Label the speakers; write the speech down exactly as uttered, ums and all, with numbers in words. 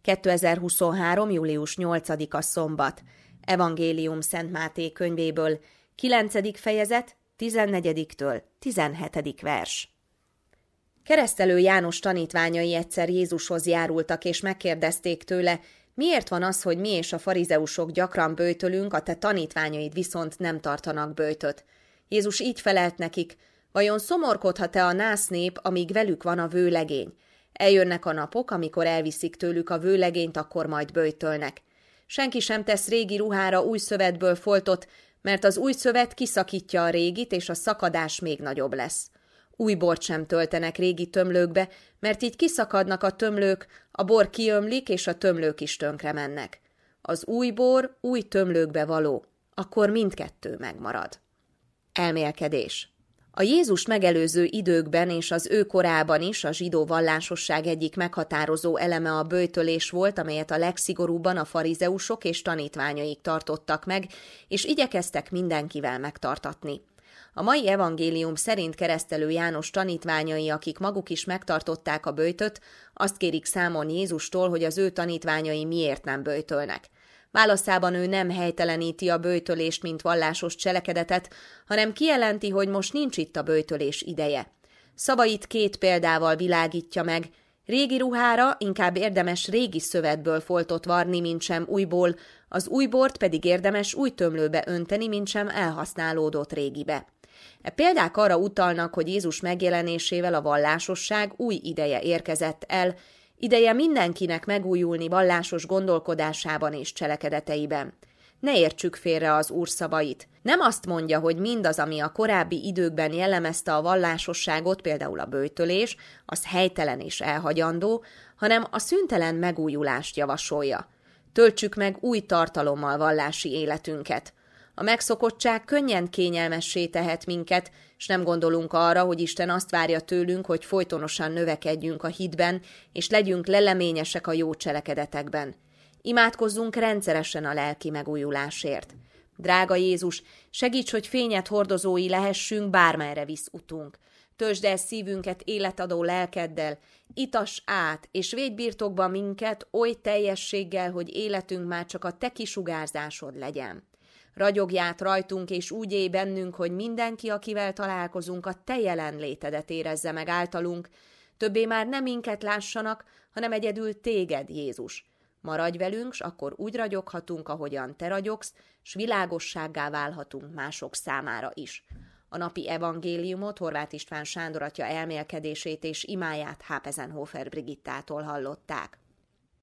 Speaker 1: kétezer-huszonhárom. július nyolcadika szombat. Evangélium Szent Máté könyvéből, kilencedik fejezet, tizennegyediktől tizenhetedik vers. Keresztelő János tanítványai egyszer Jézushoz járultak, és megkérdezték tőle, miért van az, hogy mi és a farizeusok gyakran böjtölünk, a te tanítványaid viszont nem tartanak böjtöt. Jézus így felelt nekik, vajon szomorkodhat-e a nász nép, amíg velük van a vőlegény? Eljönnek a napok, amikor elviszik tőlük a vőlegényt, akkor majd böjtölnek. Senki sem tesz régi ruhára új szövetből foltot, mert az új szövet kiszakítja a régit, és a szakadás még nagyobb lesz. Új bort sem töltenek régi tömlőkbe, mert így kiszakadnak a tömlők, a bor kiömlik, és a tömlők is tönkre mennek. Az új bor új tömlőkbe való, akkor mindkettő megmarad. Elmélkedés. A Jézust megelőző időkben és az ő korában is a zsidó vallásosság egyik meghatározó eleme a böjtölés volt, amelyet a legszigorúbban a farizeusok és tanítványaik tartottak meg, és igyekeztek mindenkivel megtartatni. A mai evangélium szerint Keresztelő János tanítványai, akik maguk is megtartották a böjtöt, azt kérik számon Jézustól, hogy az ő tanítványai miért nem böjtölnek. Válaszában ő nem helyteleníti a böjtölést, mint vallásos cselekedetet, hanem kijelenti, hogy most nincs itt a böjtölés ideje. Szavait két példával világítja meg: régi ruhára inkább érdemes régi szövetből foltot varni, mintsem újból, az új bort pedig érdemes új tömlőbe önteni, mintsem elhasználódott régibe. E példák arra utalnak, hogy Jézus megjelenésével a vallásosság új ideje érkezett el, ideje mindenkinek megújulni vallásos gondolkodásában és cselekedeteiben. Ne értsük félre az Úr szavait. Nem azt mondja, hogy mindaz, ami a korábbi időkben jellemezte a vallásosságot, például a böjtölés, az helytelen és elhagyandó, hanem a szüntelen megújulást javasolja. Töltsük meg új tartalommal vallási életünket. A megszokottság könnyen kényelmessé tehet minket, s nem gondolunk arra, hogy Isten azt várja tőlünk, hogy folytonosan növekedjünk a hitben, és legyünk leleményesek a jó cselekedetekben. Imádkozzunk rendszeresen a lelki megújulásért. Drága Jézus, segíts, hogy fényet hordozói lehessünk, bármerre visz utunk. Töltsd el szívünket életadó lelkeddel, itass át, és védj birtokba minket oly teljességgel, hogy életünk már csak a te kisugárzásod legyen. Ragyogját rajtunk, és úgy élj bennünk, hogy mindenki, akivel találkozunk, a te jelenlétedet érezze meg általunk, többé már nem minket lássanak, hanem egyedül téged, Jézus. Maradj velünk, s akkor úgy ragyoghatunk, ahogyan te ragyogsz, s világossággá válhatunk mások számára is. A napi evangéliumot Horváth István Sándor atya elmélkedését és imáját Hápezenhofer Brigittától hallották.